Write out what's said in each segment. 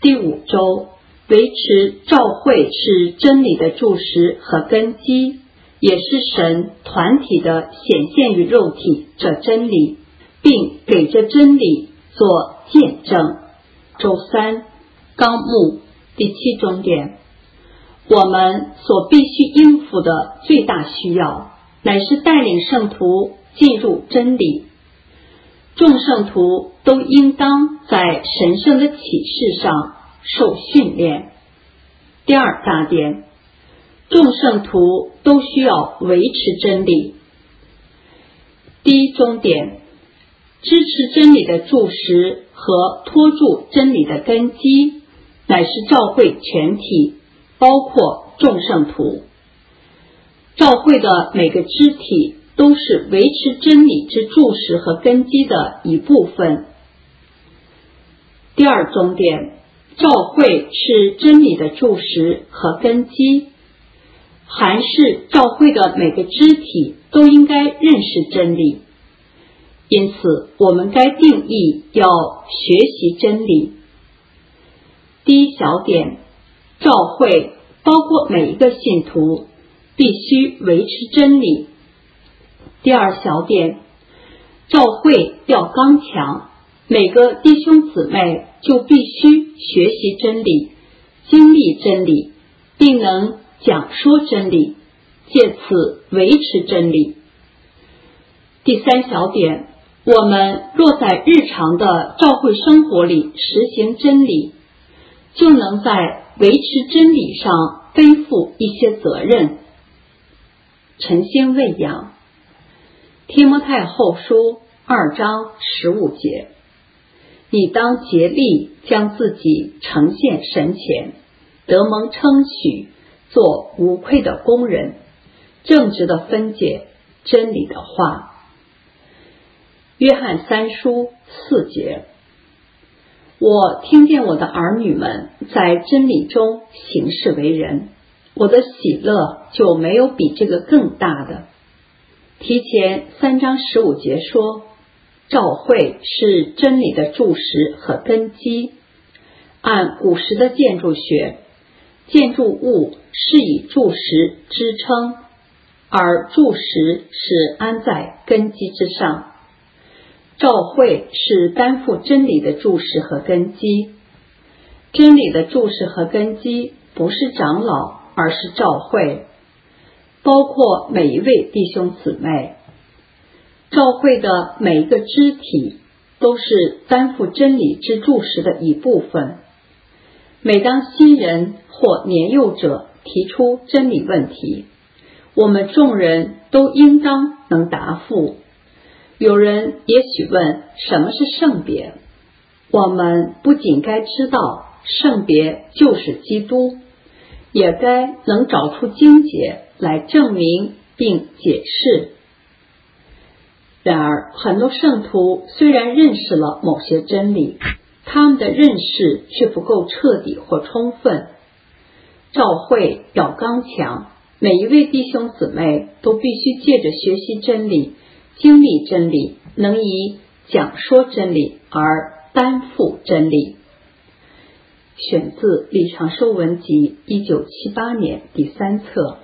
第5周，维持教会是真理的柱石和根基，也是神团体的显现于肉体这真理，并给这真理做见证。周3，纲目第7终点。我们所必须应付的最大需要，乃是带领圣徒进入真理。众圣徒都应当在神圣的启示上受训练。第2大点，众圣徒都需要维持真理。第1终点，支持真理的柱石和托住真理的根基，乃是教会全体，包括众圣徒。教会的每个肢体都是维持真理之柱石和根基的一部分。第2终点，教会是真理的柱石和根基，还是教会的每个肢体都应该认识真理。因此，我们该定义要学习真理。第1小点，教会包括每一个信徒必须维持真理。第2小点，教会要刚强，每个弟兄姊妹就必须学习真理，经历真理，并能讲说真理，借此维持真理。第3小点，我们若在日常的教会生活里实行真理，就能在维持真理上背负一些责任。晨星喂养，提摩太后书2章15节，你当竭力将自己呈现神前，得蒙称许，做无愧的工人，正直的分解真理的话。约翰3书4节，我听见我的儿女们在真理中行事为人，我的喜乐就没有比这个更大的。提前3章15节说，教会是真理的柱石和根基。按古时的建筑学，建筑物是以柱石支撑，而柱石是安在根基之上。教会是担负真理的柱石和根基。真理的柱石和根基不是长老，而是教会，包括每一位弟兄姊妹。教会的每一个肢体都是担负真理之柱石的一部分。每当新人或年幼者提出真理问题，我们众人都应当能答复。有人也许问，什么是圣别？我们不仅该知道圣别就是基督，也该能找出经节来证明并解释。然而，很多圣徒虽然认识了某些真理，他们的认识却不够彻底或充分。教会要刚强，每一位弟兄姊妹都必须借着学习真理，经历真理，能以讲说真理而担负真理。选自李长寿文集1978年第3册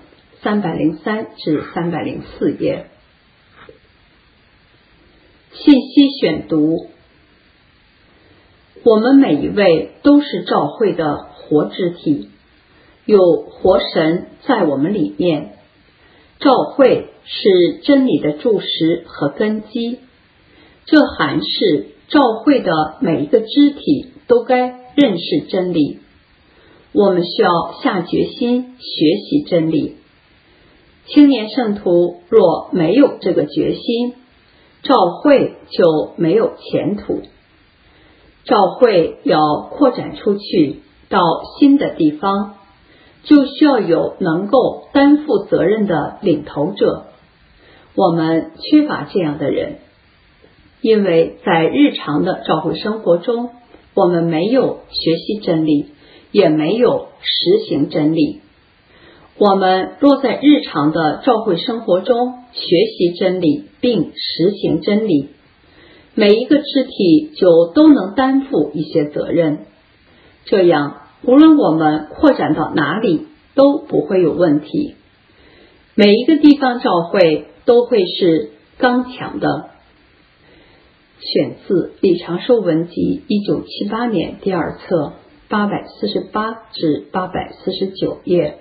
303至304页。信息选读，我们每一位都是教会的活肢体，有活神在我们里面。教会是真理的柱石和根基，这含是教会的每一个肢体都该认识真理。我们需要下决心学习真理。青年圣徒若没有这个决心，教会就没有前途。教会要扩展出去到新的地方，就需要有能够担负责任的领头者。我们缺乏这样的人，因为在日常的教会生活中，我们没有学习真理，也没有实行真理。我们若在日常的教会生活中学习真理并实行真理，每一个肢体就都能担负一些责任。 这样无论我们扩展到哪里都不会有问题。每一个地方教会都会是刚强的。选自李长寿文集1978年第2册848至849页。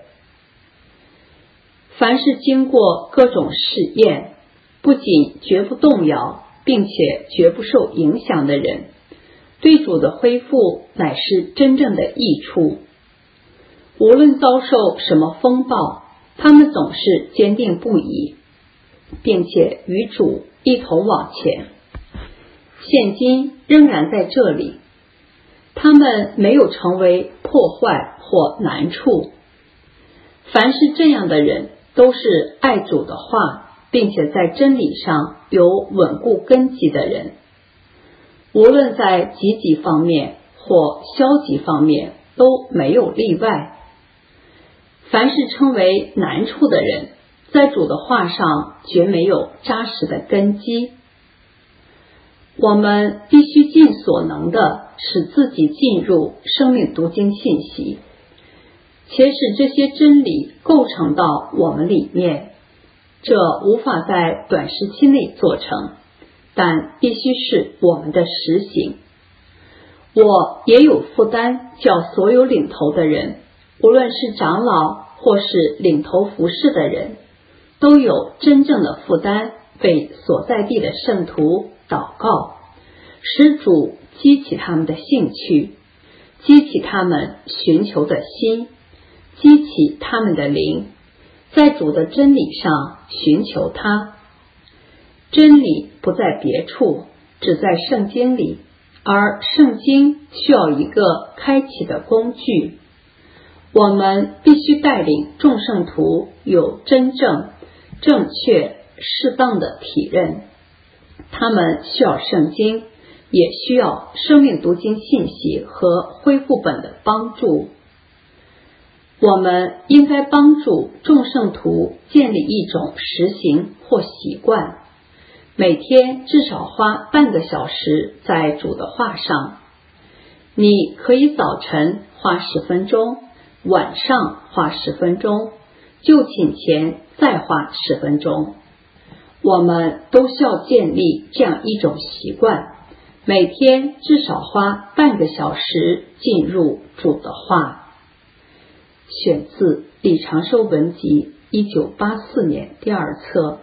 凡是经过各种试验，不仅绝不动摇，并且绝不受影响的人，对主的恢复乃是真正的益处。无论遭受什么风暴，他们总是坚定不移，并且与主一同往前。现今仍然在这里，他们没有成为破坏或难处。凡是这样的人，都是爱主的话，并且在真理上有稳固根基的人。无论在积极方面或消极方面都没有例外。凡是称为难处的人，在主的话上绝没有扎实的根基。我们必须尽所能的使自己进入生命读经信息，且使这些真理构成到我们里面。这无法在短时期内做成，但必须是我们的实行。我也有负担，叫所有领头的人，无论是长老或是领头服侍的人，都有真正的负担，为所在地的圣徒祷告，使主激起他们的兴趣，激起他们寻求的心，激起他们的灵，在主的真理上寻求他。真理不在别处，只在圣经里，而圣经需要一个开启的工具。我们必须带领众圣徒有真正、正确、适当的体认。他们需要圣经，也需要生命读经信息和恢复本的帮助。我们应该帮助众圣徒建立一种实行或习惯，每天至少花半个小时在主的话上。你可以早晨花10分钟，晚上花10分钟，就寝前再花10分钟。我们都需要建立这样一种习惯，每天至少花半个小时进入主的话。选自李长寿文集1984年第2册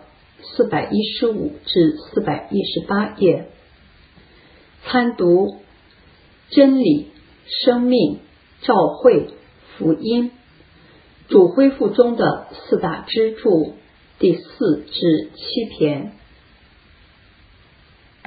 415至418页。参读真理、生命、召会、福音，主恢复中的4大支柱第4至7篇。